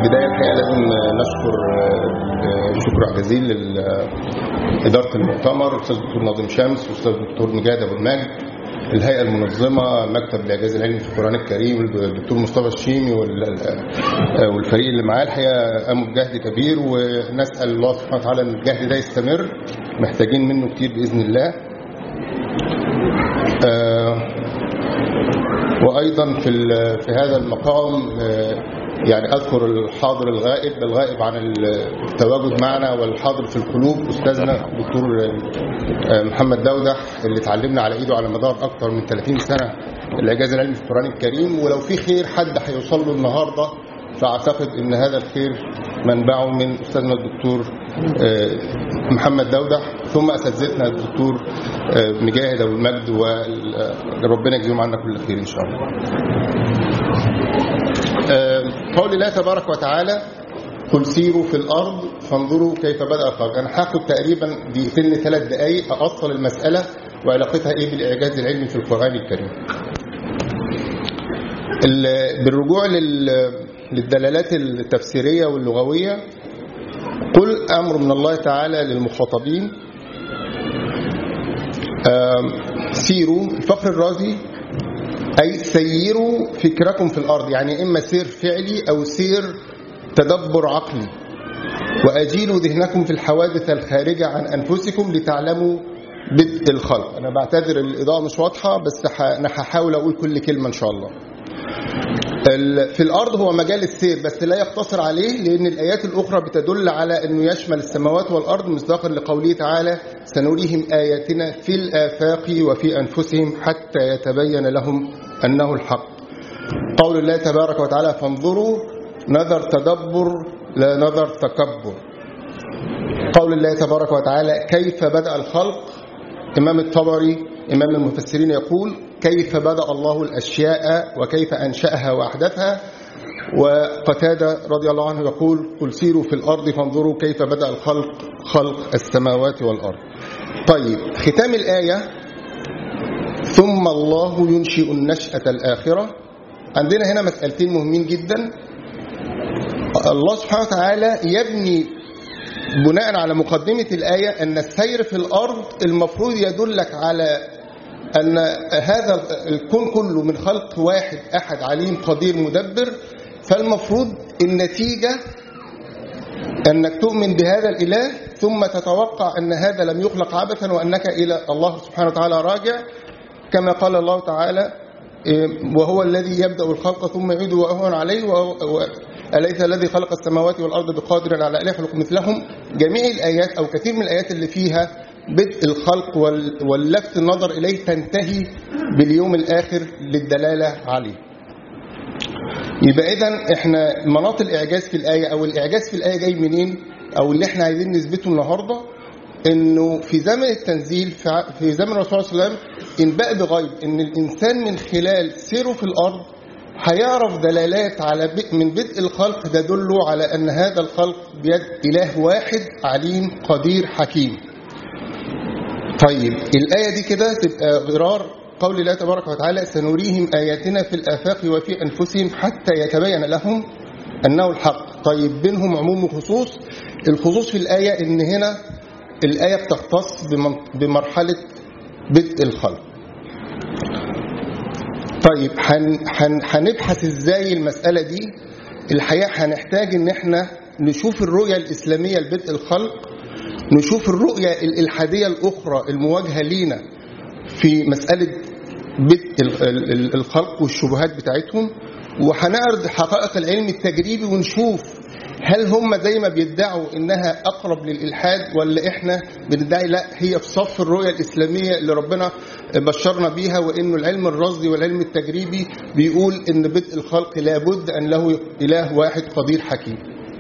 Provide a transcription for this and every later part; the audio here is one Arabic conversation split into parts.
البداية الحقيقة لازم نشكر شكر جزيل لإدارة المؤتمر، الأستاذ الدكتور ناظم شمس والأستاذ الدكتور مجاهد أبو المجد، الهيئة المنظمة، مكتب الإعجاز العلمي في القرآن الكريم، الدكتور مصطفى الشيمي والفريق اللي معاه. الحقيقة قاموا بجهد كبير، ونسأل الله سبحانه وتعالى أن الجهد ده يستمر، محتاجين منه كتير بإذن الله. وأيضا في هذا المقام يعني أذكر الحاضر الغائب عن التواجد معنا، والحاضر في القلوب أستاذنا الدكتور محمد دودح، اللي اتعلمنا على إيده على مدار أكثر من 30 سنة الإعجاز العلمي في القرآن الكريم. ولو في خير حد هيوصل له النهاردة، فأعتقد أن هذا الخير منبعه من أستاذنا الدكتور محمد دودح، ثم أساتذتنا الدكتور مجاهد أبو المجد، وربنا يجزيهم عنا كل خير إن شاء الله. قول الله تبارك وتعالى: قل سيروا في الأرض فانظروا كيف بدأ الخلق. أنا هاخد تقريبا دقيقتين ل3 دقايق أوصل المسألة وعلاقتها إيه بالإعجاز العلمي في القرآن الكريم. بالرجوع للدلالات التفسيرية واللغوية، قل أمر من الله تعالى للمخاطبين. سيروا، الفخر الرازي، أي سيروا فكركم في الأرض، يعني إما سير فعلي أو سير تدبر عقلي. وأجيلوا ذهنكم في الحوادث الخارجة عن أنفسكم لتعلموا بدء الخلق. أنا بعتذر الإضاءة مش واضحة، بس أنا هحاول أقول كل كلمة إن شاء الله. في الأرض هو مجال السير، بس لا يقتصر عليه، لأن الآيات الأخرى بتدل على أنه يشمل السماوات والأرض، مصداقا لقوله تعالى: سنريهم آياتنا في الآفاق وفي أنفسهم حتى يتبين لهم أنه الحق. قول الله تبارك وتعالى: فانظروا، نظر تدبر لا نظر تكبر. قول الله تبارك وتعالى: كيف بدأ الخلق. إمام الطبري إمام المفسرين يقول: كيف بدأ الله الأشياء وكيف أنشأها وأحدثها. وقتادة رضي الله عنه يقول: قل سيروا في الأرض فانظروا كيف بدأ الخلق، خلق السماوات والأرض. طيب، ختام الآية: ثم الله ينشئ النشأة الآخرة. عندنا هنا مسألتين مهمين جدا. الله سبحانه وتعالى يبني بناء على مقدمة الآية أن السير في الأرض المفروض يدلك على أن هذا الكون كله من خلق واحد أحد عليم قدير مدبر. فالمفروض النتيجة أنك تؤمن بهذا الإله، ثم تتوقع أن هذا لم يخلق عبثا، وأنك إلى الله سبحانه وتعالى راجع، كما قال الله تعالى: وهو الذي يبدأ الخلق ثم يعيده وأهون عليه، أليس الذي خلق السماوات والأرض بقادر على أن يخلق مثلهم. جميع الآيات أو كثير من الآيات اللي فيها بدء الخلق واللفت النظر إليه تنتهي باليوم الآخر للدلالة عليه. يبقى إذن إحنا مناط الإعجاز في الآية، أو الإعجاز في الآية جاي منين، أو اللي إحنا عايزين نثبته النهاردة، إنه في زمن التنزيل، في زمن الرسول صلى الله عليه وسلم، إنباء بغيب إن الإنسان من خلال سيره في الأرض هيعرف دلالات على من بدء الخلق تدل على أن هذا الخلق بيد إله واحد عليم قدير حكيم. طيب، الآية دي كده تبقى غرار قول الله تبارك وتعالى: سنريهم آياتنا في الآفاق وفي أنفسهم حتى يتبين لهم أنه الحق. طيب، بينهم عموم وخصوص. الخصوص في الآية إن هنا الآية بتختص بمرحلة بدء الخلق. طيب، هنبحث إزاي المسألة دي. الحقيقة هنحتاج إن احنا نشوف الرؤية الإسلامية لبدء الخلق، نشوف الرؤية الإلحادية الأخرى المواجهة لينا في مسألة بدء الخلق والشبهات بتاعتهم، وهنعرض حقائق العلم التجريبي ونشوف هل هم زي ما بيدعوا إنها أقرب للإلحاد، ولا إحنا بندعي لا، هي في صف الرؤية الإسلامية اللي ربنا بشرنا بيها، وإنه العلم الرصدي والعلم التجريبي بيقول إن بدء الخلق لابد أن له إله واحد قدير حكيم.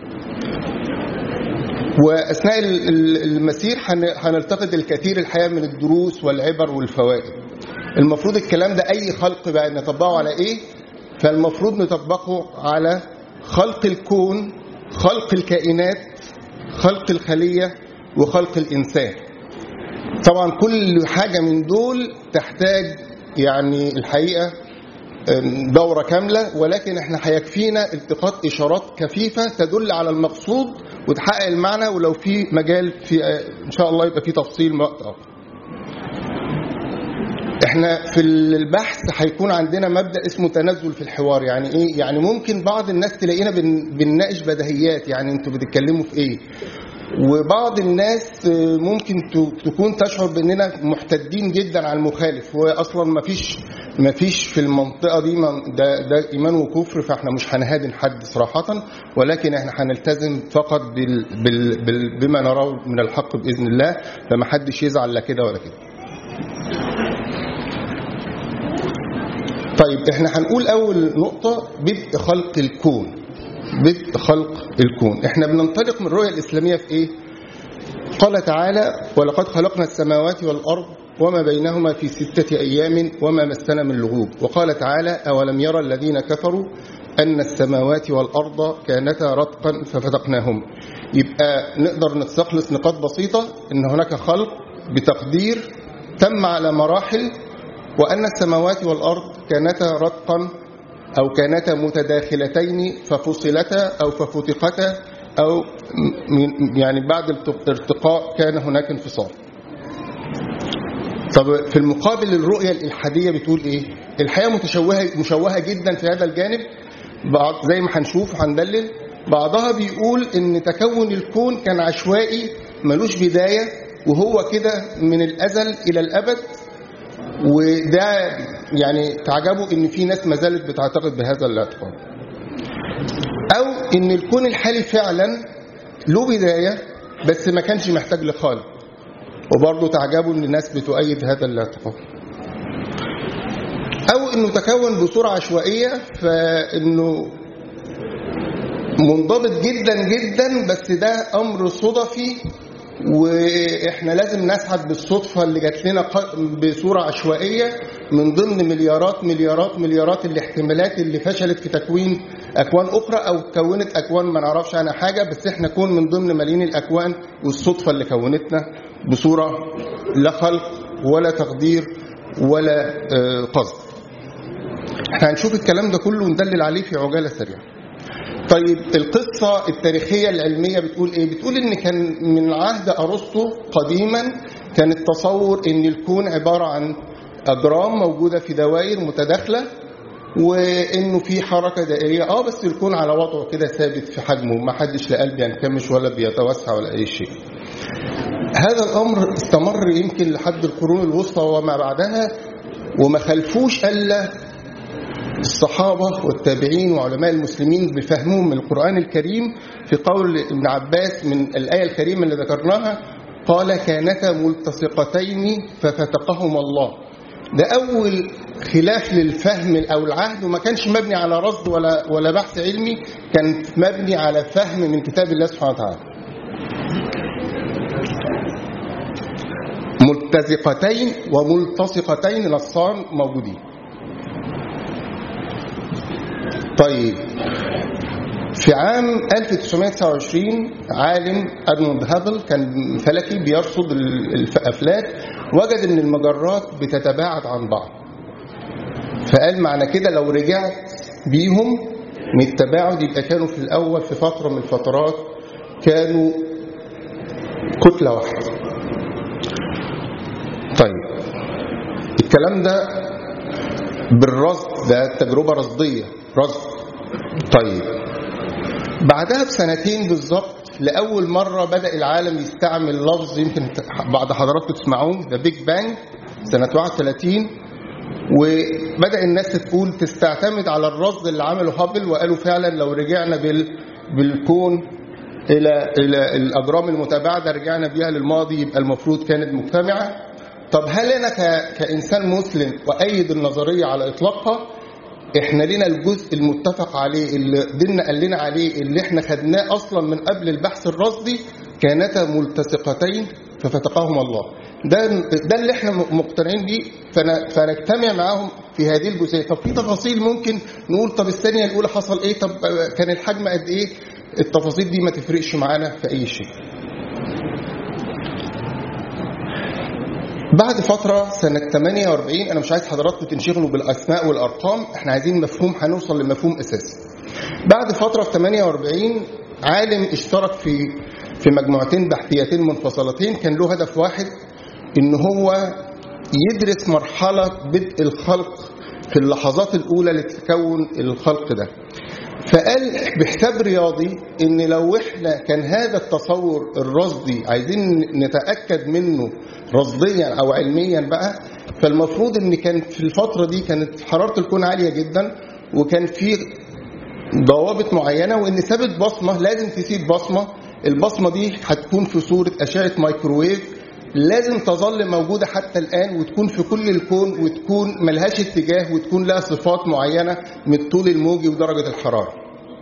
وأثناء المسير هنلتقط الكثير الحقيقة من الدروس والعبر والفوائد. المفروض الكلام ده أي خلق بقى نطبقه على إيه؟ فالمفروض نطبقه على خلق الكون، خلق الكائنات، خلق الخلية، وخلق الإنسان. طبعا كل حاجة من دول تحتاج يعني الحقيقة دورة كاملة، ولكن احنا هيكفينا التقاط إشارات كثيفة تدل على المقصود وتحقق المعنى، ولو في مجال في إن شاء الله يبقى في تفصيل وقت آخر. احنا في البحث هيكون عندنا مبدأ اسمه تنزل في الحوار. يعني ايه؟ يعني ممكن بعض الناس تلاقينا بنناقش بديهيات، يعني انتوا بتتكلموا في ايه، وبعض الناس ممكن تكون تشعر باننا محتدين جدا على المخالف، واصلا ما فيش في المنطقه دي ده ايمان وكفر، فاحنا مش هنهادن حد صراحه، ولكن احنا هنلتزم فقط بما نراه من الحق باذن الله، فما حدش يزعل لا كده ولا كده. طيب احنا هنقول اول نقطه بدء خلق الكون. بدء خلق الكون، احنا بننطلق من الرؤية الإسلامية في ايه؟ قال تعالى: ولقد خلقنا السماوات والأرض وما بينهما في 6 أيام وما مسنا من لغوب. وقال تعالى: أولم يرى الذين كفروا أن السماوات والأرض كانتا رتقا ففتقناهم. يبقى نقدر نستخلص نقاط بسيطة ان هناك خلق بتقدير تم على مراحل، وأن السماوات والأرض كانتا رتقا أو كانتا متداخلتين ففصلتا أو ففتقتا، أو يعني بعد الارتقاء كان هناك انفصال. طب في المقابل الرؤية الإلحادية بتقول إيه؟ الحياة مشوهة جدا في هذا الجانب، زي ما هنشوف وهندلل. بعضها بيقول إن تكون الكون كان عشوائي ملوش بداية، وهو كده من الأزل إلى الأبد، وده يعني تعجبوا ان في ناس ما زالت بتعتقد بهذا الاعتقاد. او ان الكون الحالي فعلا له بدايه بس ما كانش محتاج لخالق، وبرضه تعجبوا ان الناس بتؤيد هذا الاعتقاد. او انه تكون بصوره عشوائيه، فانه منضبط جدا جدا، بس ده امر صدفي، واحنا لازم نسعد بالصدفه اللي جات لنا بصوره عشوائيه من ضمن مليارات مليارات مليارات الاحتمالات اللي فشلت في تكوين اكوان اخرى، او كونت اكوان ما نعرفش عنها حاجه، بس احنا كون من ضمن ملايين الاكوان، والصدفه اللي كونتنا بصوره لا خلق ولا تقدير ولا قصد. احنا هنشوف الكلام ده كله وندلل عليه في عجاله سريعه. طيب القصة التاريخية العلمية بتقول ايه؟ بتقول ان كان من عهد ارسطو قديما كان التصور ان الكون عبارة عن اجرام موجودة في دوائر متداخلة، وانه في حركة دائرية، بس الكون على وضعه كده ثابت في حجمه، ما حدش لا قلب ينكمش ولا بيتوسع ولا اي شيء. هذا الامر استمر يمكن لحد القرون الوسطى وما بعدها، وما خلفوش الا الصحابة والتابعين وعلماء المسلمين بفهمهم من القرآن الكريم، في قول ابن عباس من الآية الكريمة اللي ذكرناها: قال كانتا ملتصقتين ففتقهما الله. ده أول خلاف للفهم أو العهد، وما كانش مبني على رصد ولا بحث علمي، كان مبني على فهم من كتاب الله سبحانه وتعالى. ملتزقتين وملتصقتين نصان موجودين. طيب في عام 1929 عالم أدموند هابل كان فلكي بيرصد الأفلاك، وجد ان المجرات بتتباعد عن بعض، فقال معنى كده لو رجعت بيهم من التباعد يبقى كانوا في الأول في فترة من الفترات كانوا كتلة واحدة. طيب الكلام ده بالرصد، ده تجربة رصدية رصد. طيب بعدها بسنتين بالظبط لأول مرة بدأ العالم يستعمل لفظ يمكن بعض حضراتكم تسمعوه، ده بيج بانج سنة 31، وبدأ الناس تستعتمد على الرصد اللي عمله هابل، وقالوا فعلا لو رجعنا بالكون إلى الأجرام المتباعدة رجعنا بيها للماضي يبقى المفروض كانت مجتمعة. طب هل أنا كإنسان مسلم وأيد النظرية على إطلاقها؟ احنا لنا الجزء المتفق عليه اللي ديننا قال لنا عليه، اللي احنا خدناه اصلا من قبل البحث الرصدي: كانتا ملتصقتين ففتقاهما الله. ده اللي احنا مقتنعين بيه، فنجتمع معاهم في هذه الجزئيه. طب في تفاصيل ممكن نقول طب الثانيه الاولى حصل ايه، طب كان الحجم قد ايه، التفاصيل دي ما تفرقش معانا في اي شيء. بعد فترة سنة 48، أنا مش عايز حضراتكم تنشغلوا بالأسماء والأرقام، احنا عايزين مفهوم، هنوصل لمفهوم أساسي. بعد فترة في 48 عالم اشترك في مجموعتين بحثيتين منفصلتين، كان له هدف واحد، إن هو يدرس مرحلة بدء الخلق في اللحظات الأولى لتكون الخلق ده. فقال بحساب رياضي إن لو إحنا كان هذا التصور الرصدي عايزين نتأكد منه رصديا أو علميا بقى، فالمفروض إن كان في الفترة دي كانت حرارة الكون عالية جدا، وكان في ضوابط معينة، وإن ثابت بصمة لازم تسيب بصمة. البصمة دي هتكون في صورة أشعة مايكروويف، لازم تظل موجودة حتى الآن، وتكون في كل الكون، وتكون ملهاش اتجاه، وتكون لها صفات معينة من الطول الموجي ودرجة الحرارة.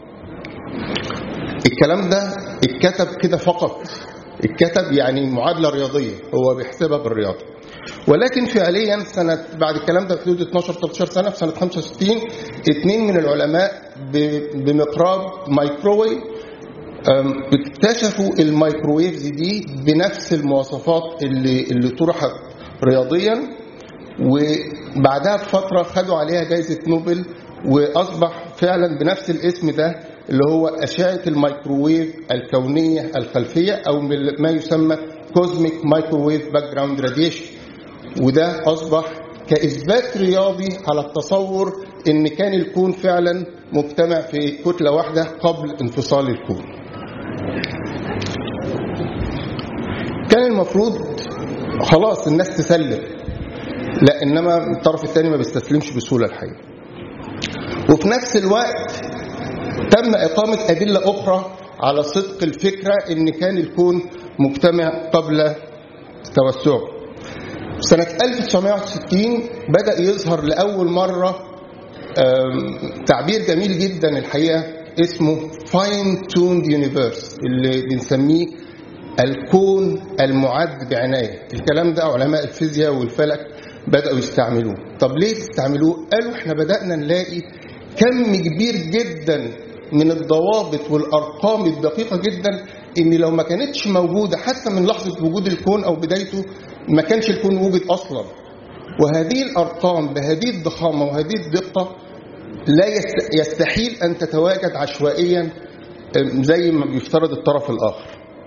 الكلام ده اتكتب كده فقط، اتكتب يعني معادلة رياضية هو بيحسبها بالرياضة. ولكن فعليا بعد الكلام ده بحدود 12-13 سنة، في سنة 65 2 من العلماء بمقراب مايكروويف اكتشفوا الميكروويفز دي بنفس المواصفات اللي طرحت رياضيا، وبعدها بفترة خدوا عليها جائزة نوبل، وأصبح فعلا بنفس الاسم ده اللي هو أشعة الميكروويف الكونية الخلفية، أو ما يسمى كوزميك مايكروويف باك جراوند راديشن. وده أصبح كإثبات رياضي على التصور إن كان الكون فعلا مجتمع في كتلة واحدة قبل انفصال الكون. كان المفروض خلاص الناس تسلم، لا، إنما الطرف الثاني ما بيستسلمش بسهولة الحقيقة. وفي نفس الوقت تم إقامة أدلة أخرى على صدق الفكرة إن كان الكون مجتمع قبل توسعه. سنة 1960 بدأ يظهر لأول مرة تعبير جميل جدا الحقيقة اسمه Fine Tuned Universe، اللي بنسميه الكون المعد بعناية. الكلام ده علماء الفيزياء والفلك بدأوا يستعملوه. طب ليه تستعملوه؟ قالوا احنا بدأنا نلاقي كم كبير جدا من الضوابط والأرقام الدقيقة جدا، إن لو ما كانتش موجودة حتى من لحظة وجود الكون أو بدايته ما كانش الكون وجد أصلا. وهذه الأرقام بهذه الضخامة وهذه الدقة لا يستحيل أن تتواجد عشوائيا زي ما بيفترض الطرف الآخر.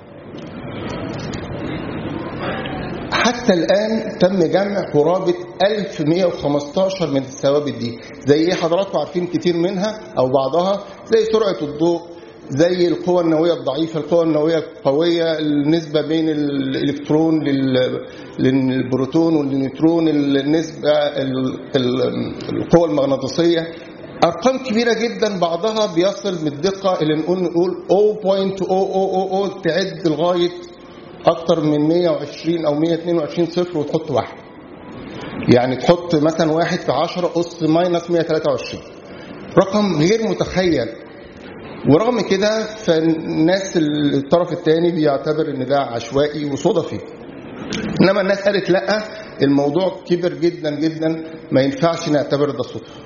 حتى الآن تم جمع قرابة 1115 من الثوابت دي، زي حضراتكم عارفين كتير منها أو بعضها، زي سرعة الضوء، زي القوة النووية الضعيفة، القوة النووية القوية، النسبة بين الإلكترون للبروتون والنيوترون، النسبة القوة المغناطيسية. أرقام كبيرة جدا، بعضها بيصل بالدقة إلى نقول 0.0000 تعد لغاية أكتر من 120 أو 122 صفر وتحط واحد، يعني تحط مثلا 1 في 10 أس ماينس 123، رقم غير متخيل. ورغم كده فالناس الطرف الثاني بيعتبر ان ده عشوائي وصدفي، انما الناس قالت لا، الموضوع كبر جدا جدا، ما ينفعش نعتبر ده صدفه.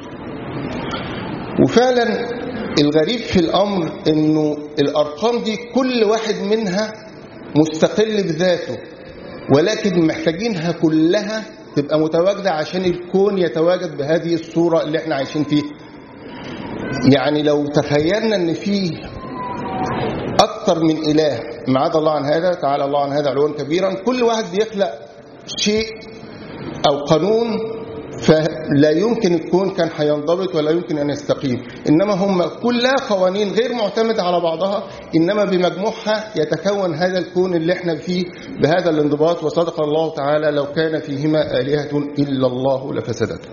وفعلا الغريب في الامر انه الارقام دي كل واحد منها مستقل بذاته، ولكن محتاجينها كلها تبقى متواجده عشان الكون يتواجد بهذه الصوره اللي احنا عايشين فيها. يعني لو تخيلنا ان في اكتر من اله معاذ الله عن هذا، تعالى الله عن هذا علوا كبيرا، كل واحد بيخلق شيء او قانون، فلا يمكن الكون كان هينضبط ولا يمكن ان يستقيم. انما هم كلها قوانين غير معتمده على بعضها، انما بمجموعها يتكون هذا الكون اللي احنا فيه بهذا الانضباط. وصدق الله تعالى: لو كان فيهما آلهة الا الله لفسدتا.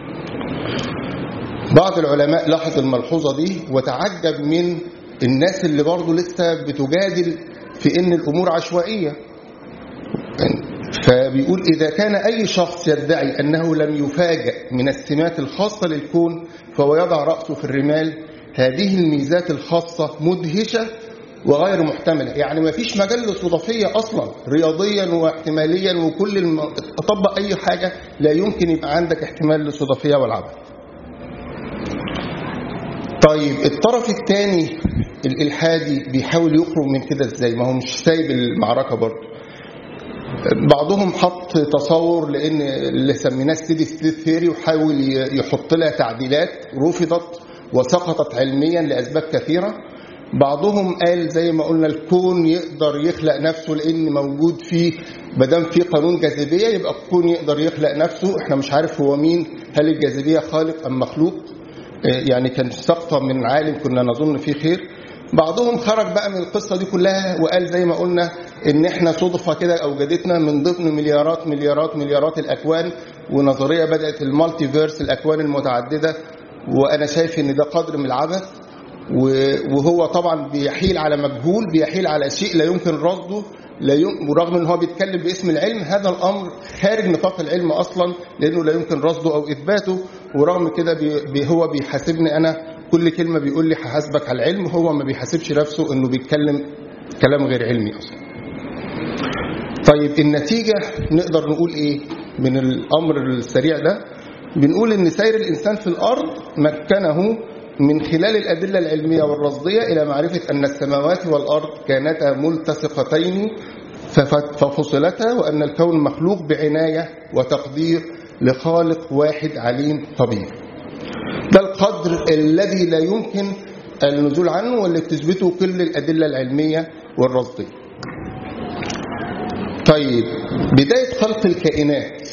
بعض العلماء لاحظ الملحوظة دي وتعجب من الناس اللي برضو لسه بتجادل في ان الامور عشوائية. فبيقول: اذا كان اي شخص يدعي انه لم يفاجأ من السمات الخاصة للكون فهو يضع رأسه في الرمال. هذه الميزات الخاصة مدهشة وغير محتملة. يعني ما فيش مجال للصدفية اصلا رياضيا واحتماليا، وكل اطبق اي حاجة لا يمكن يبقى عندك احتمال للصدفية والعبث. طيب الطرف الثاني الإلحادي بيحاول يخرج من كده ازاي؟ ما هو مش سايب المعركة برضه. بعضهم حط تصور لأن اللي سميناه ستيدي ستيت ثيوري وحاول يحط لها تعديلات رفضت وسقطت علميا لأسباب كثيرة. بعضهم قال زي ما قلنا الكون يقدر يخلق نفسه لأن موجود فيه مادام في قانون جاذبية يبقى الكون يقدر يخلق نفسه. احنا مش عارف هو مين، هل الجاذبية خالق أم مخلوق؟ يعني كان سقطة من عالم كنا نظن فيه خير. بعضهم خرج بقى من القصة دي كلها وقال زي ما قلنا ان احنا صدفة كده اوجدتنا من ضمن مليارات الاكوان، ونظرية بدأت المالتي فيرس، الاكوان المتعددة. وانا شايف ان ده قدر من العبث، وهو طبعا بيحيل على مجهول، بيحيل على شيء لا يمكن رصده، ورغم ان هو بيتكلم باسم العلم هذا الامر خارج نطاق العلم اصلا لانه لا يمكن رصده او اثباته. ورغم كده هو بيحاسبني انا كل كلمة بيقول لي هحاسبك على العلم، هو ما بيحاسبش نفسه انه بيتكلم كلام غير علمي اصلا. طيب النتيجة نقدر نقول ايه من الامر السريع ده؟ بنقول ان سير الانسان في الارض مكنه من خلال الادلة العلمية والرصدية الى معرفة ان السماوات والارض كانتا ملتصقتين ففصلتا، وان الكون مخلوق بعناية وتقدير لخالق واحد عليم طبيب. ده القدر الذي لا يمكن النزول عنه واللي بتثبته كل الأدلة العلمية والرصدية. طيب بداية خلق الكائنات،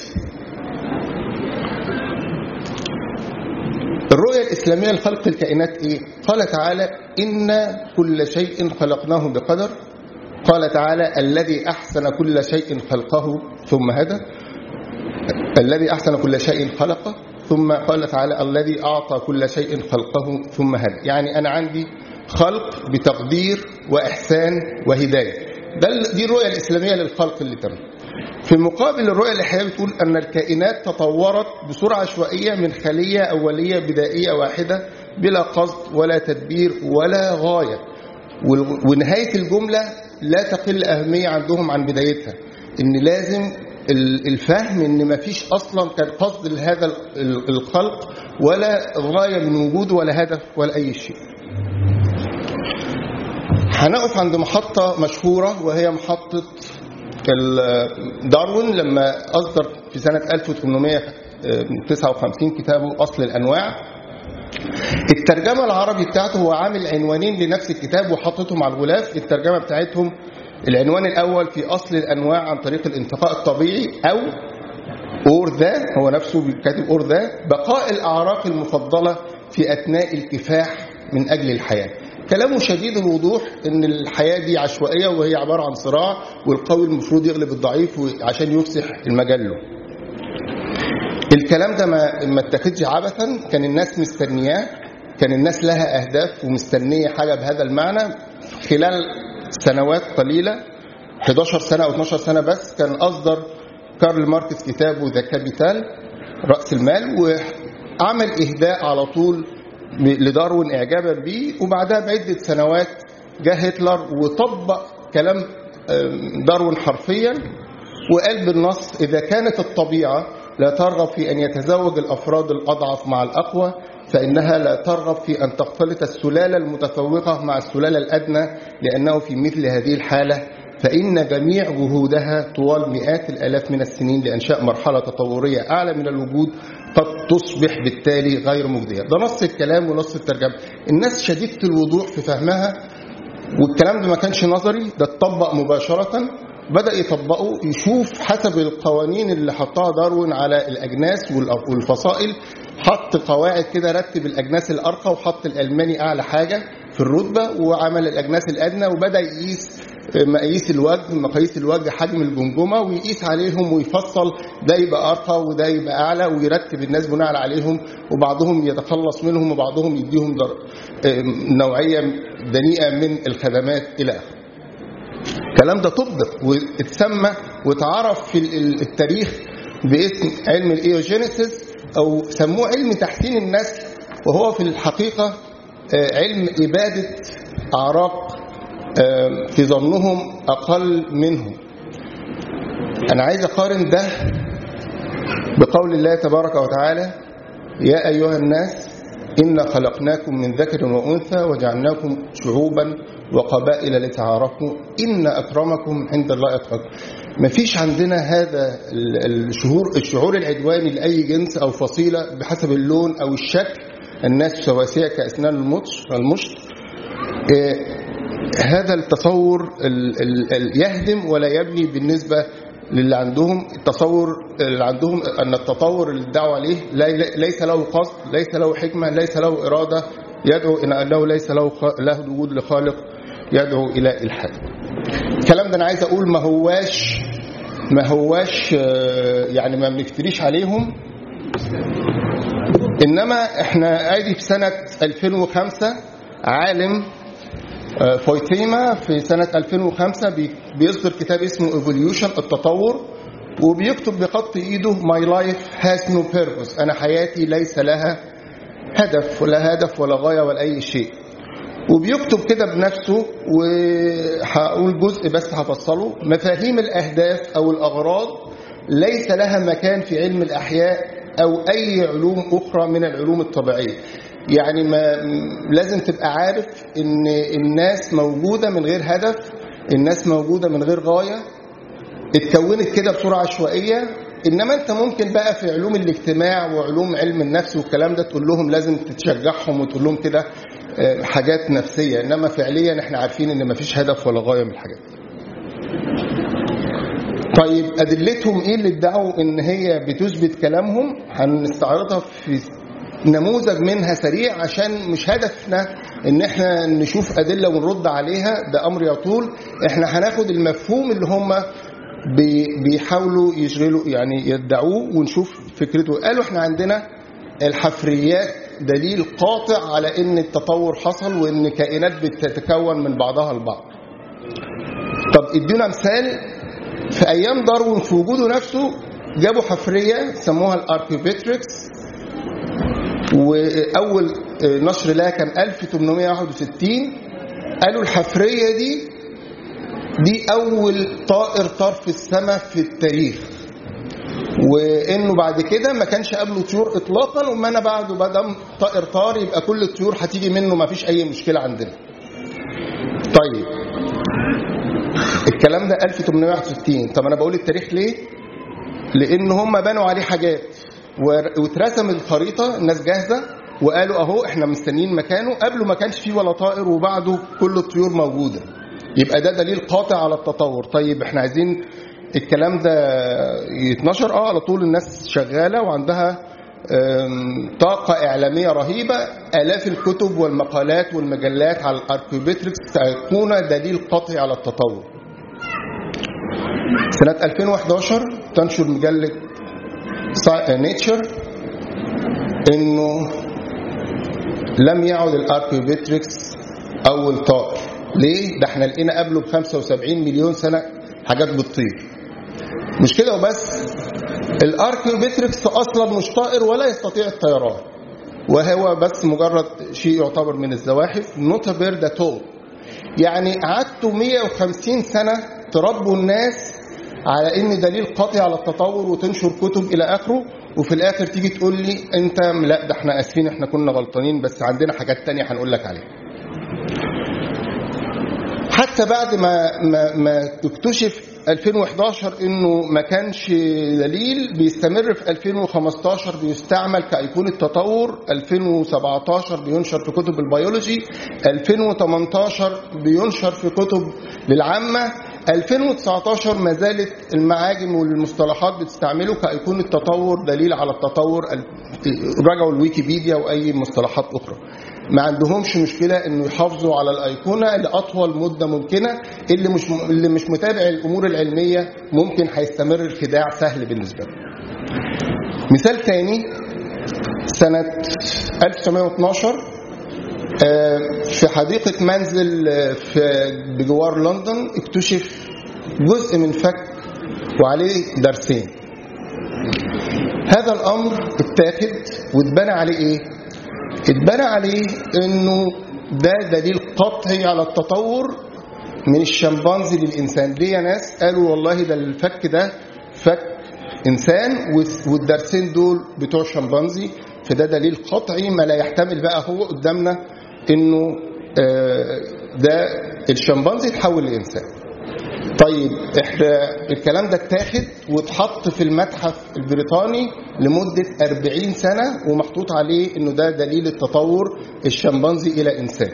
الرؤية الإسلامية لخلق الكائنات إيه؟ قال تعالى إن كل شيء خلقناه بقدر. قال تعالى الذي أحسن كل شيء خلقه ثم هدى. الذي أحسن كل شيء خلقه. ثم قال تعالى الذي أعطى كل شيء خلقه ثم هدى. يعني أنا عندي خلق بتقدير وإحسان وهداية. دي الرؤية الإسلامية للخلق اللي تم. في مقابل الرؤية الإحيائية بتقول أن الكائنات تطورت بسرعة عشوائية من خلية أولية بدائية واحدة بلا قصد ولا تدبير ولا غاية، ونهاية الجملة لا تقل أهمية عندهم عن بدايتها. إن لازم الفهم ان مفيش اصلا كان قصد لهذا الخلق ولا غايه من وجود ولا هدف ولا اي شيء. هنقف عند محطه مشهوره وهي محطه داروين لما اصدر في سنه 1859 كتابه اصل الانواع. الترجمه العربي بتاعته هو عامل عنوانين لنفس الكتاب وحطتهم على الغلاف. الترجمه بتاعتهم العنوان الأول في أصل الأنواع عن طريق الانتقاء الطبيعي، أو ذا، هو نفسه كاتب ذا، بقاء الأعراق المفضلة في أثناء الكفاح من أجل الحياة. كلامه شديد الوضوح إن الحياة دي عشوائية وهي عبارة عن صراع، والقوي المفروض يغلب الضعيف عشان يفسح المجال له. الكلام ده ما اتخذش عبثا، كان الناس مستنياه، كان الناس لها أهداف ومستنية حاجة بهذا المعنى. خلال سنوات قليلة 11 سنة أو 12 سنة بس كان أصدر كارل ماركس كتابه ذا كابيتال رأس المال، وعمل إهداء على طول لداروين إعجابا به. وبعدها بعدة سنوات جاء هتلر وطبق كلام داروين حرفيا وقال بالنص إذا كانت الطبيعة لا ترغب في أن يتزوج الأفراد الأضعف مع الأقوى فإنها لا ترغب في أن تختلط السلالة المتفوقة مع السلالة الأدنى، لأنه في مثل هذه الحالة فإن جميع جهودها طوال مئات الآلاف من السنين لإنشاء مرحلة تطورية أعلى من الوجود قد تصبح بالتالي غير مجدية. ده نص الكلام ونص الترجمة. الناس شديدة الوضوح في فهمها، والكلام ده ما كانش نظري، ده اتطبق مباشرة. بدأ يطبقه، يشوف حسب القوانين اللي حطها داروين على الأجناس والفصائل. حط قواعد كده، رتب الأجناس الأرقى وحط الألماني أعلى حاجة في الرتبة، وعمل الأجناس الأدنى، وبدأ يقيس مقاييس الوجه، حجم الجمجمة، ويقيس عليهم ويفصل ده يبقى أرقى وده يبقى أعلى، ويرتب الناس بناء عليهم، وبعضهم يتخلص منهم وبعضهم يديهم نوعية دنيئة من الخدمات إلى آخره. الكلام ده طبق واتسمى وتعرف في التاريخ باسم علم الإيوجينيسيس، أو سموه علم تحسين النسل، وهو في الحقيقة علم إبادة أعراق في ظنهم أقل منهم. أنا عايز أقارن ده بقول الله تبارك وتعالى يا أيها الناس إنا خلقناكم من ذكر وأنثى وجعلناكم شعوبا وقبائل لتعارفوا إن أكرمكم عند الله أتقاكم. مفيش عندنا هذا الشعور العدواني لأي جنس أو فصيلة بحسب اللون أو الشكل. الناس سواسية كأسنان المشط. هذا التصور يهدم ولا يبني بالنسبة للي عندهم. التصور اللي عندهم أن التطور اللي ادعوا عليه ليس له قصد، ليس له حكمة، ليس له إرادة، يدعو إن أنه ليس له وجود لخالق، يدعو إلى الحاد. الكلام ده أنا عايز أقول ما هواش يعني ما بنفتريش عليهم، إنما إحنا عادي في سنة 2005 عالم فويتيما في سنة 2005 بيصدر كتاب اسمه Evolution التطور، وبيكتب بخط إيده My life has no purpose. أنا حياتي ليس لها هدف ولا غاية ولا أي شيء. وبيكتب كده بنفسه، وهقول جزء بس هفصله. مفاهيم الأهداف أو الأغراض ليس لها مكان في علم الأحياء أو أي علوم أخرى من العلوم الطبيعية. يعني ما لازم تبقى عارف إن الناس موجودة من غير هدف، الناس موجودة من غير غاية، اتكونت كده بصورة عشوائية. إنما أنت ممكن بقى في علوم الاجتماع وعلوم علم النفس والكلام ده تقول لهم لازم تتشجعهم وتقول لهم كده حاجات نفسية، إنما فعليا احنا عارفين إن مفيش هدف ولا غاية من الحاجات. طيب أدلتهم إيه اللي ادعوا إن هي بتثبت كلامهم؟ هنستعرضها في نموذج منها سريع، عشان مش هدفنا إن احنا نشوف أدلة ونرد عليها، ده أمر يطول. احنا هناخد المفهوم اللي هم بيحاولوا يشغلوا يعني يدعوه ونشوف فكرته. قالوا احنا عندنا الحفريات دليل قاطع على ان التطور حصل وان كائنات بتتكون من بعضها البعض. طب ادونا مثال. في ايام داروين في وجوده نفسه جابوا حفرية سموها الاركيوبيتريكس، واول نشر لها كان 1861. قالوا الحفرية دي اول طائر طار في السماء في التاريخ، وانه بعد كده ما كانش قبله طيور اطلاقا، وما انا بعده بدم طائر طار يبقى كل الطيور هتيجي منه، ما فيش اي مشكله عندنا. طيب الكلام ده 1861. طب انا بقول التاريخ ليه؟ لان هم بنوا عليه حاجات واترسم الخريطه، الناس جاهزه وقالوا اهو احنا مستنيين مكانه. قبله ما كانش فيه ولا طائر، وبعده كل الطيور موجوده، يبقى ده دليل قاطع على التطور. طيب احنا عايزين الكلام ده يتنشر على طول. الناس شغالة وعندها طاقة إعلامية رهيبة. آلاف الكتب والمقالات والمجلات على الاركيوبيتريكس تكون دليل قطعي على التطور. سنة 2011 تنشر مجلة نيتشر إنه لم يعد الاركيوبيتريكس أول طائر. ليه؟ ده احنا لقينا قبله ب75 مليون سنة حاجات بتطير. مش كده وبس، الاركيوبيتريكس اصلا مش طائر ولا يستطيع الطيران، وهو بس مجرد شيء يعتبر من الزواحف. نوت بيرد ات. يعني قعدتوا 150 سنه تربوا الناس على ان دليل قاطع على التطور وتنشر كتب الى اخره، وفي الاخر تيجي تقول لي انت لا ده احنا اسفين احنا كنا غلطانين بس عندنا حاجات تانية هنقول لك عليها. حتى بعد ما اكتشف 2011 انه ما كانش دليل، بيستمر في 2015 بيستعمل كأيقونة تطور، 2017 بينشر في كتب البيولوجي، 2018 بينشر في كتب للعامة، 2019 ما زالت المعاجم والمصطلحات بتستعمله كأيقونة تطور، دليل على التطور. راجعوا الويكيبيديا وأي مصطلحات أخرى. ما عندهمش مشكلة إنه يحافظوا على الأيقونة لأطول مدة ممكنة. اللي مش متابع الأمور العلمية ممكن هيستمر الخداع سهل بالنسبة له. مثال تاني، سنة 1912 في حديقة منزل بجوار لندن اكتشف جزء من فك وعليه درسين. هذا الأمر اتاخد واتبنى عليه ايه؟ اتبنى عليه انه ده دليل قطعي على التطور من الشمبانزي للإنسان. ليه يا ناس؟ قالوا والله ده الفك ده فك إنسان والدرسين دول بتوع شمبانزي، فده دليل قطعي ما لا يحتمل بقى هو قدامنا انه ده الشمبانزي اتحول لإنسان. طيب احنا الكلام ده اتاخد واتحط في المتحف البريطاني لمدة 40 سنة ومحطوط عليه انه ده دليل التطور الشمبانزي الى انسان.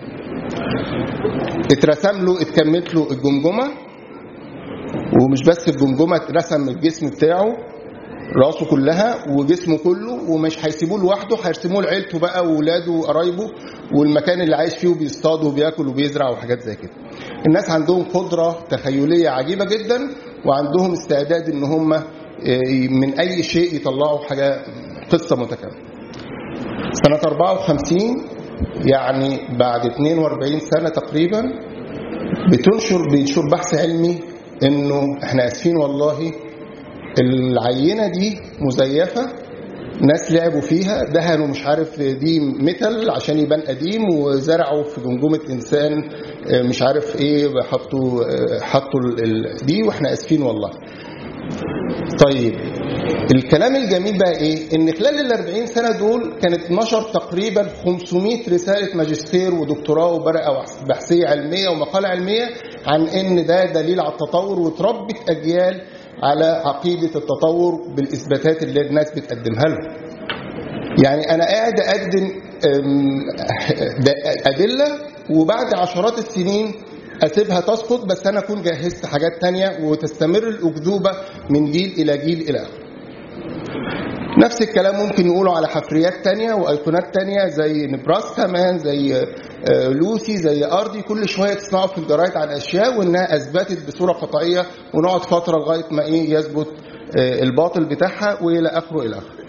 اترسم له اتكملت له الجمجمة، ومش بس الجمجمة، اترسم الجسم بتاعه، راسه كلها وجسمه كله، ومش هيسيبوه لوحده، هيرسموه لعيلته بقى وولاده وقرايبه والمكان اللي عايش فيه وبيصطاد وبياكل وبيزرع وحاجات زي كده. الناس عندهم قدرة تخيلية عجيبة جدا، وعندهم استعداد ان هم من اي شيء يطلعوا حاجة قصة متكاملة. سنة 54 يعني بعد 42 سنة تقريبا بينشر بحث علمي انه احنا اسفين والله العينة دي مزيفة، ناس لعبوا فيها، دهنوا مش عارف دي ميتال عشان يبان قديم، وزرعوا في جمجمة إنسان مش عارف ايه، حطوا دي، واحنا اسفين والله. طيب الكلام الجميل بقى ايه؟ ان خلال 40 سنة دول كانت نشر تقريبا 500 رسالة ماجستير ودكتوراه وورقة بحثية علمية ومقالة علمية عن ان ده دليل على التطور، وتربت اجيال على عقيدة التطور بالإثباتات اللي الناس بتقدمها له. يعني أنا قاعد أقدم أدلة وبعد عشرات السنين أسيبها تسقط، بس أنا أكون جهزت حاجات تانية وتستمر الأكذوبة من جيل إلى جيل إلى آخره. نفس الكلام ممكن نقوله على حفريات تانية وأيقونات تانية زي نبراسكا مان، زي لوسي، زي أرضي. كل شوية تسمعوا في الجرايد عن أشياء وإنها أثبتت بصورة قطعية، ونقعد فترة لغاية ما يثبت الباطل بتاعها وإلى آخره إلى آخره.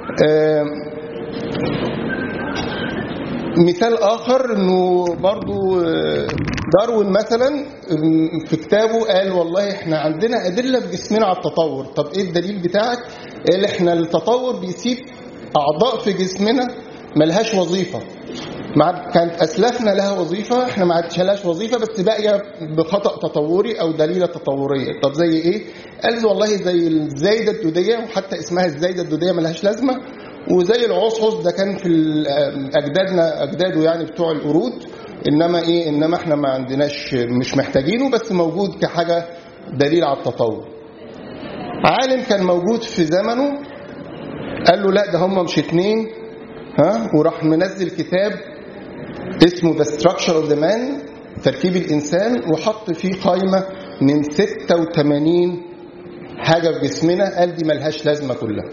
مثال آخر إنه برضو داروين مثلا في كتابه قال والله إحنا عندنا أدلة في جسمنا على التطور. طب إيه الدليل بتاعك؟ قال إحنا التطور بيسيب أعضاء في جسمنا ملهاش وظيفة، كانت أسلافنا لها وظيفة، إحنا ما عادش لهاش وظيفة، بس باقية بخطأ تطوري أو دليلة تطورية. طب زي إيه؟ قال والله زي الزايدة الدودية، وحتى اسمها الزايدة الدودية ملهاش لازمة، وزي العصعص ده كان في أجداده يعني بتوع القرود، إنما إحنا ما عندناش، مش محتاجينه، بس موجود كحاجة دليل على التطور. عالم كان موجود في زمنه قال له لا ده هم مش اتنين، وراح منزل كتاب اسمه The Structure of the Man، تركيب الإنسان، وحط فيه قائمة من 86 حاجة في جسمنا، قال دي ملهاش لازمة كلها.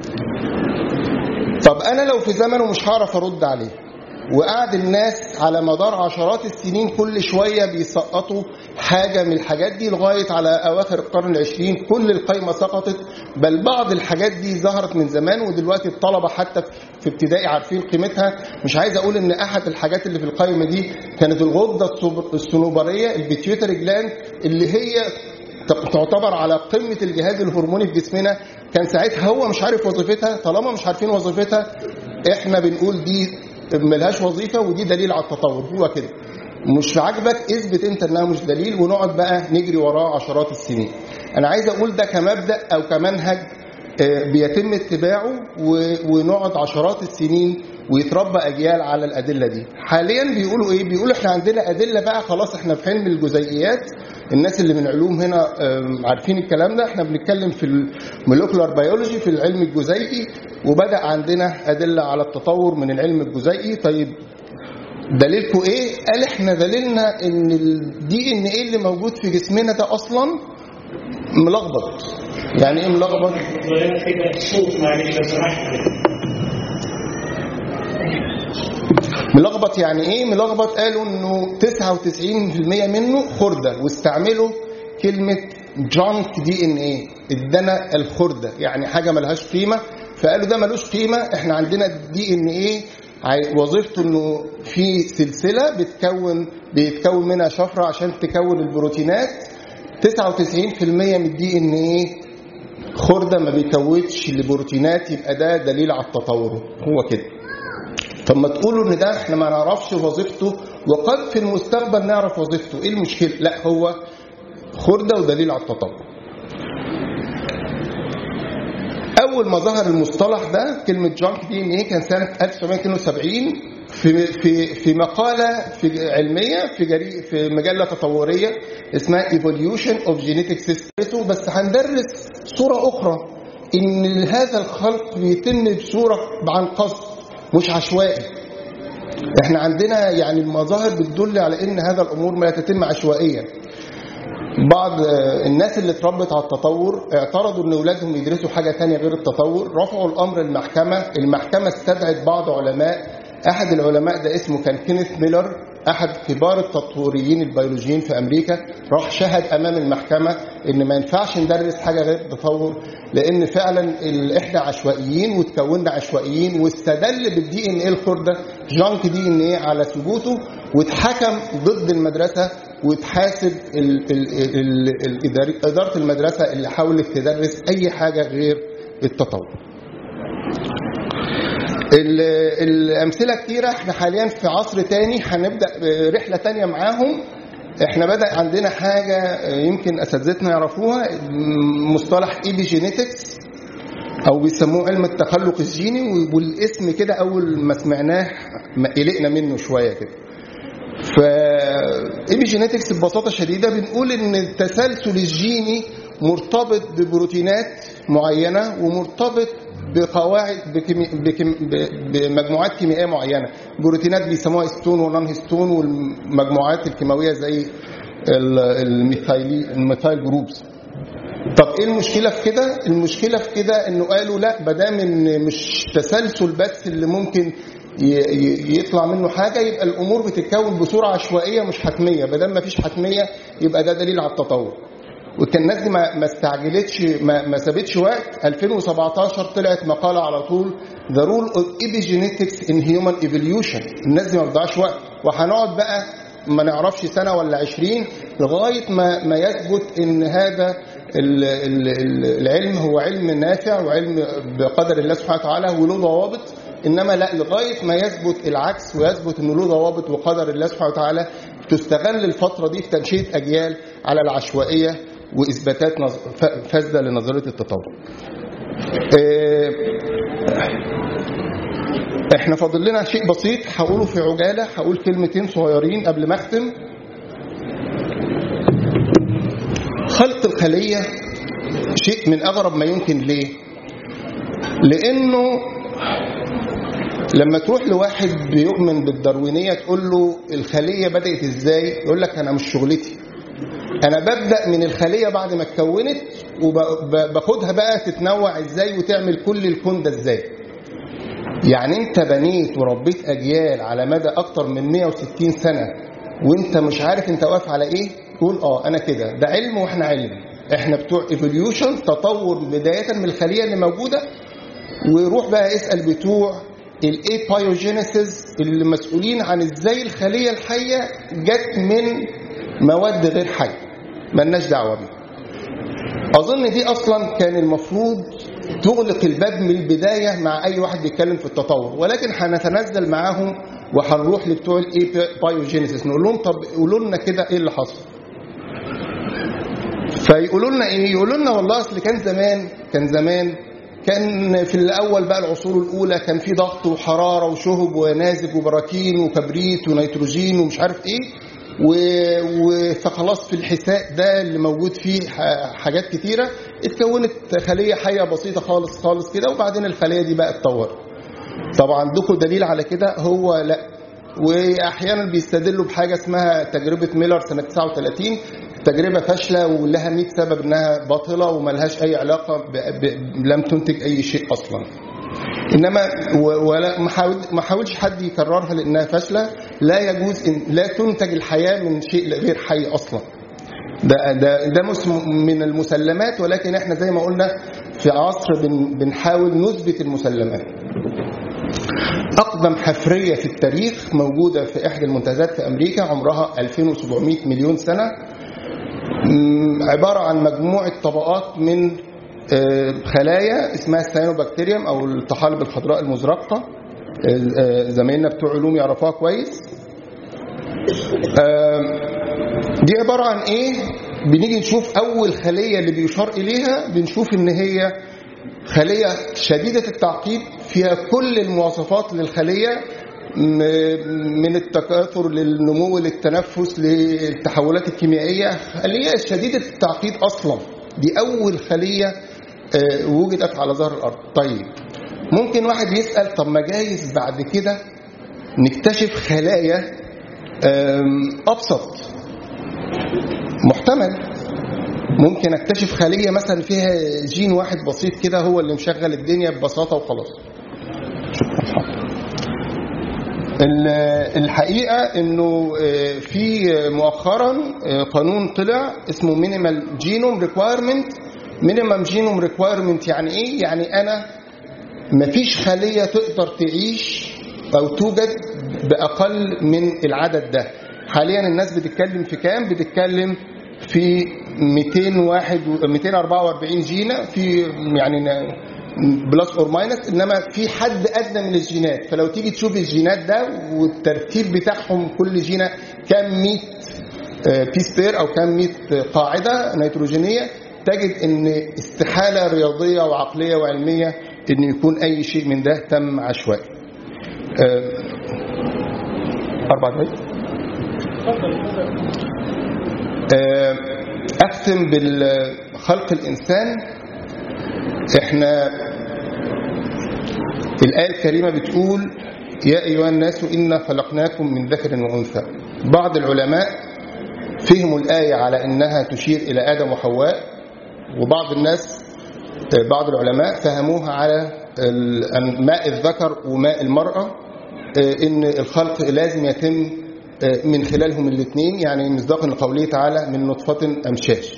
طب أنا لو في زمنه مش هعرف أرد عليه، وقعد الناس على مدار عشرات السنين كل شوية بيسقطوا حاجة من الحاجات دي لغاية على أواخر القرن العشرين كل القائمة سقطت، بل بعض الحاجات دي ظهرت من زمان ودلوقتي الطلبة حتى في ابتدائي عارفين قيمتها. مش عايز أقول إن أحد الحاجات اللي في القائمة دي كانت الغدة الصنوبرية البيتيوتري جلاند، اللي هي تعتبر على قمة الجهاز الهرموني في جسمنا، كان ساعتها هو مش عارف وظيفتها. طالما مش عارفين وظيفتها احنا بنقول دي ملهاش وظيفة ودي دليل على التطور. هو كده، مش عاجبك اثبت انت انها مش دليل، ونقعد بقى نجري وراه عشرات السنين. انا عايز اقول ده كمبدأ او كمنهج بيتم اتباعه، ونقعد عشرات السنين ويتربى اجيال على الادله دي. حاليا بيقولوا ايه؟ بيقولوا احنا عندنا ادله بقى خلاص، احنا في علم الجزيئيات، الناس اللي من علوم هنا عارفين الكلام ده، احنا بنتكلم في المولكولار بيولوجي، في العلم الجزيئي، وبدأ عندنا ادله على التطور من العلم الجزيئي. طيب دليلكم ايه؟ قال احنا دليلنا ان الدي ان ايه اللي موجود في جسمنا ده اصلا ملخبط. يعني ايه ملخبط؟ ملخبط يعني ايه ملخبط؟ قالوا انه 99% منه خردة، واستعملوا كلمة جانك دي ان ايه، ادانا الخردة، يعني حاجة ملهاش قيمة. فقالوا ده ملوش قيمة، احنا عندنا دي ان ايه وظيفته انه في سلسلة بيتكون منها شفرة عشان تكون البروتينات. 99% من الدي ان ايه خردة ما بيكونش البروتينات، يبقى ده دليل على التطور. هو كده. طب ما تقولوا ان ده احنا ما نعرفش وظيفته، وقد في المستقبل نعرف وظيفته، ايه المشكلة؟ لا، هو خردة ودليل على التطور. اول ما ظهر المصطلح ده كلمة جانك دي ان ايه كان سنة 1972 في مقالة علمية في مجلة تطورية اسمها Evolution of Genetic Systems. بس هندرس صورة أخرى، إن هذا الخلق بيتم بصورة عن قصد مش عشوائي. احنا عندنا يعني المظاهر بتدل على إن هذا الأمور ما تتم عشوائيا. بعض الناس اللي اتربت على التطور اعترضوا ان اولادهم يدرسوا حاجة تانية غير التطور، رفعوا الامر المحكمة استدعت بعض علماء. احد العلماء ده اسمه كان كينيث ميلر، احد كبار التطوريين البيولوجيين في امريكا، راح شهد امام المحكمة ان ما ينفعش ندرس حاجة غير التطور، لان فعلا احنا عشوائيين وتكوننا عشوائيين. واستدل بالدي ان ايه الخردة جانك دي ان ايه على ثبوته، واتحكم ضد المدرسة وتحاسب إدارة المدرسة اللي حاولت تدرس أي حاجة غير التطور. الأمثلة كتيرة. احنا حاليا في عصر تاني، هنبدأ رحلة تانية معاهم. احنا بدأ عندنا حاجة يمكن أساتذتنا يعرفوها، مصطلح ايبيجينيتكس أو بيسموه علم التخلق الجيني، والاسم كده أول ما سمعناه قلقنا منه شوية كده. فإيبيجينيتكس ببساطة شديدة بنقول إن التسلسل الجيني مرتبط ببروتينات معينة ومرتبط بقواعد بمجموعات كيميائية معينة. بروتينات بيسموها هيستون ونون هيستون، والمجموعات الكيماوية زي الميثايل جروبس. طب ايه المشكلة في كده؟ المشكلة في كده انه قالوا لا، بدام ان مش تسلسل بس اللي ممكن يطلع منه حاجة، يبقى الأمور بتتكون بصورة عشوائية مش حتمية. بدل ما فيش حتمية يبقى ده دليل على التطور. وكان الناس دي ما استعجلتش، ما سابتش وقت. 2017 طلعت مقالة على طول The Role of Epigenetics in Human Evolution. الناس دي ما بتضيعش وقت، وهنقعد بقى ما نعرفش سنة ولا 20 لغاية ما يثبت ان هذا العلم هو علم نافع وعلم بقدر الله سبحانه وتعالى وله ضوابط. إنما لا، لغاية ما يثبت العكس ويثبت أنه له ضوابط وقدر الله سبحانه وتعالى، تستغل الفترة دي في تنشيط أجيال على العشوائية وإثباتات فاسدة لنظرية التطور. احنا فاضل لنا شيء بسيط هقوله في عجالة، هقول كلمتين صغيرين قبل ما اختم. خلق الخلية شيء من أغرب ما يمكن. ليه؟ لأنه لما تروح لواحد بيؤمن بالداروينية تقول له الخلية بدأت ازاي، يقول لك انا مش شغلتي، انا ببدأ من الخلية بعد ما اتكونت وباخدها بقى تتنوع ازاي وتعمل كل الكون ده ازاي. يعني انت بنيت وربيت اجيال على مدى اكتر من 160 سنة وانت مش عارف انت واقف على ايه، تقول انا كده. ده علم واحنا علم، احنا بتوع ايفوليوشن، تطور بداية من الخلية اللي موجودة. وروح بقى اسأل بتوع الايبايوجينيسيس اللي مسؤولين عن ازاي الخلية الحية جت من مواد غير حية، مالناش دعوة بيها. اظن دي اصلا كان المفروض تغلق الباب من البداية مع اي واحد بيتكلم في التطور، ولكن هنتنزل معاهم وهنروح لبتوع الايبايوجينيسيس نقول لهم طب قولوا لنا كده ايه اللي حصل. فيقولوا لنا ايه؟ يقولوا لنا والله اصل كان زمان كان في الأول بقى العصور الأولى كان في ضغط وحرارة وشهب ونازك وبراكين وكبريت ونيتروجين ومش عارف إيه، فخلاص في الحساء ده اللي موجود فيه حاجات كتيرة، اتكونت خلية حية بسيطة خالص خالص كده، وبعدين الخلية دي بقى اتطورت. طبعا عندكم دليل على كده؟ هو لا. وأحيانا بيستدلوا بحاجة اسمها تجربة ميلر سنة 39، تجربة فاشلة ولها 100 سبب انها باطلة وملهاش اي علاقة لم تنتج اي شيء اصلا. انما ولا ما حاولش حد يكررها لانها فاشلة. لا يجوز ان لا تنتج الحياة من شيء غير حي اصلا. ده من المسلمات، ولكن احنا زي ما قلنا في عصر بنحاول نثبت المسلمات. أقدم حفرية في التاريخ موجودة في إحدى المنتزهات في أمريكا، عمرها 2700 مليون سنة، عبارة عن مجموعة طبقات من خلايا اسمها السيانوبكتيريوم أو الطحالب الخضراء المزرقة. زمايلنا بتوع علوم يعرفوها كويس. دي عبارة عن إيه؟ بنيجي نشوف أول خلية اللي بيشار إليها، بنشوف إن هي خلية شديدة التعقيد فيها كل المواصفات للخلية، من التكاثر للنمو للتنفس للتحولات الكيميائية، خلية شديدة التعقيد أصلا. دي أول خلية وجدت على ظهر الأرض. طيب ممكن واحد يسأل طب ما جايز بعد كده نكتشف خلايا أبسط. محتمل، ممكن اكتشف خلية مثلا فيها جين واحد بسيط كده هو اللي مشغل الدنيا ببساطة وخلاص. الحقيقة انه في مؤخرا قانون طلع اسمه مينيمال جينوم ريكوايرمنت. مينيمال جينوم ريكوايرمنت يعني ايه؟ يعني انا مفيش خلية تقدر تعيش او توجد باقل من العدد ده. حاليا الناس بتتكلم في كام؟ بتتكلم في 244 جينة، في يعني بلس اور ماينس، انما في حد ادنى من الجينات. فلو تيجي تشوف الجينات ده والترتيب بتاعهم، كل جينة كام 100 بيس بير او كام 100 قاعدة نيتروجينية، تجد ان استحالة رياضية وعقلية وعلمية ان يكون اي شيء من ده تم عشوائي. 4 دقايق. أختم بالخلق الإنسان. إحنا الآية الكريمة بتقول يا أيها الناس إنا خلقناكم من ذكر وأنثى. بعض العلماء فهموا الآية على أنها تشير إلى آدم وحواء، وبعض الناس بعض العلماء فهموها على ماء الذكر وماء المرأة، إن الخلق لازم يتم من خلالهم الاثنين، يعني مصداقا لقوله تعالى من نطفة أمشاج.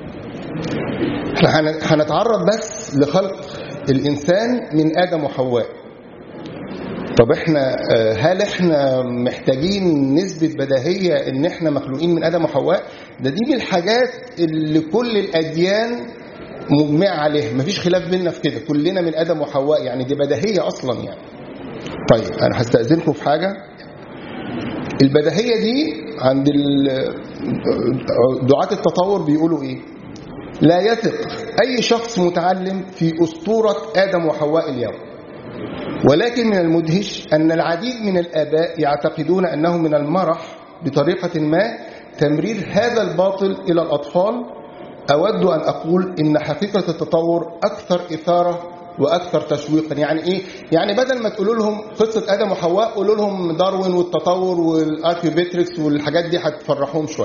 هنتعرض بس لخلق الإنسان من آدم وحواء. طب احنا هل احنا محتاجين نسبة بديهية ان احنا مخلوقين من آدم وحواء؟ دي من الحاجات اللي كل الأديان مجمعة عليها، مفيش خلاف بيننا في كده، كلنا من آدم وحواء، يعني دي بديهية أصلا يعني. طيب أنا هستأذنكم في حاجة. البديهية دي عند دعاة التطور بيقولوا ايه؟ لا يثق اي شخص متعلم في اسطورة آدم وحواء اليوم، ولكن من المدهش ان العديد من الآباء يعتقدون انه من المرح بطريقة ما تمرير هذا الباطل الى الاطفال. اود ان اقول ان حقيقة التطور اكثر اثارة واكثر تشويقا. يعني ايه؟ يعني بدل ما تقولوا لهم قصه ادم وحواء، قولوا لهم داروين والتطور والاركيوبيتريكس والحاجات دي، هتفرحوهم شويه.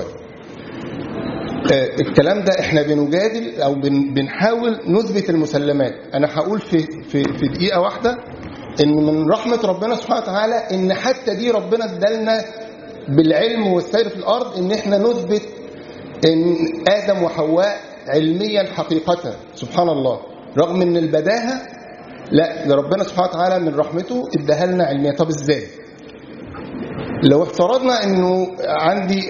الكلام ده احنا بنجادل او بنحاول نثبت المسلمات. انا هقول في دقيقه واحده ان من رحمه ربنا سبحانه وتعالى ان حتى دي ربنا ادالنا بالعلم والسير في الارض ان احنا نثبت ان ادم وحواء علميا حقيقه. سبحان الله، رغم ان البداهه لا، ده ربنا سبحانه وتعالى من رحمته اداها لنا علميا. طب ازاي؟ لو افترضنا انه عندي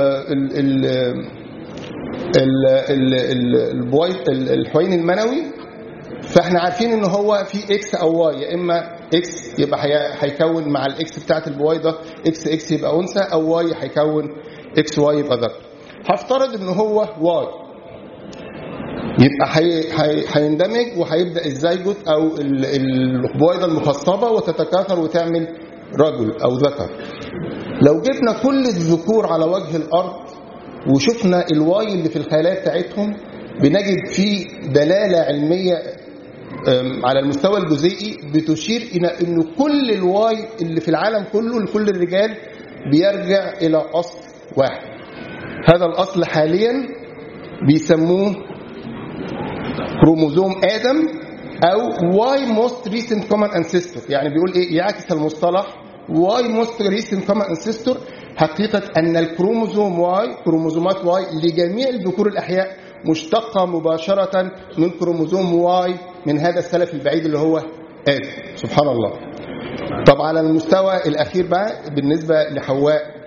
الحوين المنوي، فاحنا عارفين ان هو في اكس او واي، يا اما اكس يبقى هيكون مع الاكس بتاعت البويضه اكس اكس يبقى انثى، او واي هيكون اكس واي يبقى ذكر. هفترض ان هو واي، يبقى هيندمج وهيبدا الزيجوت او البويضه المخصبه وتتكاثر وتعمل رجل او ذكر. لو جبنا كل الذكور على وجه الارض وشفنا الواي اللي في الخلايا بتاعتهم، بنجد فيه دلاله علميه على المستوى الجزيئي بتشير الى انه كل الواي اللي في العالم كله لكل الرجال بيرجع الى اصل واحد. هذا الاصل حاليا بيسموه كروموزوم آدم أو Y most recent common ancestor. يعني بيقول إيه؟ يعكس المصطلح Y most recent common ancestor. حقيقة أن الكروموزوم Y، كروموزومات Y لجميع الذكور الأحياء مشتقة مباشرة من كروموزوم Y من هذا السلف البعيد اللي هو آدم. سبحان الله. طب على المستوى الأخير بقى بالنسبة لحواء،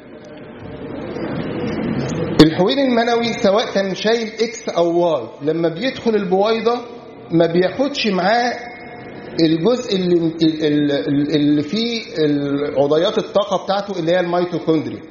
الحوين المنوي سواء كان شايل اكس او واي، لما بيدخل البويضه ما بياخدش معاه الجزء اللي فيه عضيات الطاقه بتاعته اللي هي الميتوكوندريا.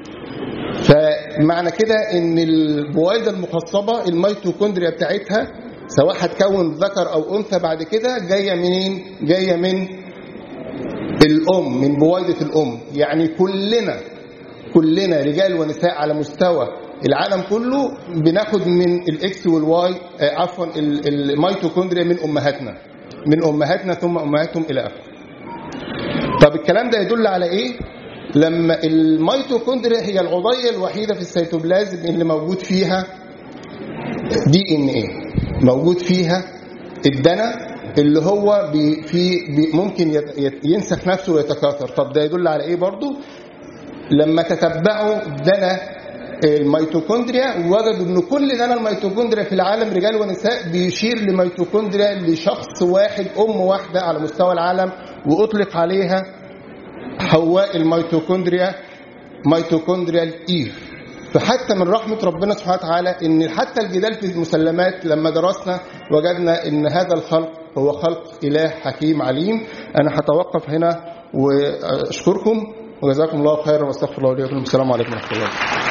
فمعنى كده ان البويضه المخصبه الميتوكوندريا بتاعتها سواء هتكون ذكر او انثى بعد كده جايه منين؟ جايه من الأم من بويضة الأم، يعني كلنا رجال ونساء على مستوى العالم كله بناخد من الإكس والواي عفوا الميتوكوندريا من أمهاتنا ثم أمهاتهم إلى آخره. طب الكلام ده يدل على إيه؟ لما الميتوكوندريا هي العضية الوحيدة في السيتوبلازم اللي موجود فيها DNA، موجود فيها الدنا اللي هو ممكن ينسخ نفسه ويتكاثر. طب ده يدل على ايه برضو؟ لما تتبعوا دنا الميتوكوندريا وجدوا ان كل دنا الميتوكوندريا في العالم رجال ونساء بيشير لميتوكوندريا لشخص واحد، ام واحده على مستوى العالم، واطلق عليها حواء الميتوكوندريا ميتوكوندريا ايف. فحتى من رحمة ربنا سبحانه وتعالى ان حتى الجدال في المسلمات لما درسنا وجدنا ان هذا الخلق هو خلق إله حكيم عليم. أنا هتوقف هنا وأشكركم وجزاكم الله خيرا واستغفر الله لي ولكم. السلام عليكم ورحمة الله.